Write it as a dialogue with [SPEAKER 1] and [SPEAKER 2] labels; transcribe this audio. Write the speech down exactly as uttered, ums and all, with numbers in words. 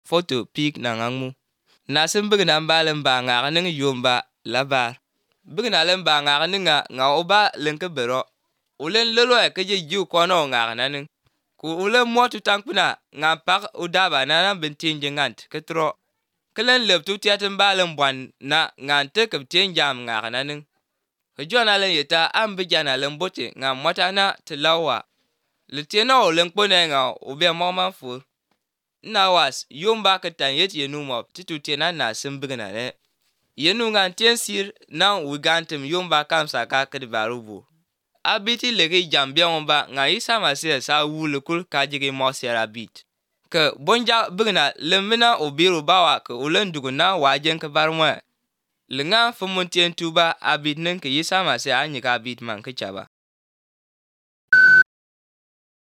[SPEAKER 1] photo pik na ngangmu. Na sim bigna mbalin ba ngak ning yomba labar. Bigna len ba ngak ninga nga oba len ke bero. Ulen lelo ke je ju kono ngak naning. Ku ulen motu tankuna nga pak udaba na bintin jingant ketro. Kelen lep tu tiatin balin buan na ngante ke tin jam ngak naning. Ke jona len yeta ambijana len bote nga mota na tilawa. Le tiena o len kpone nga obe mama fu. Na was yomba ke tan yet yenu mop titu tiena na sim bigna ne. Yenu ngan tien sir na wigantem yomba kamsa ka kedbarubu. Abiti legi jambia omba nga isa masir sa wulukul kajigi mosera bit. Ke bonja bigna lemina obiru bawa ke ulen duguna wajen ke barmwe. Lenga fumun tien tuba abit nen ke isa masir anyika bit man ke chaba.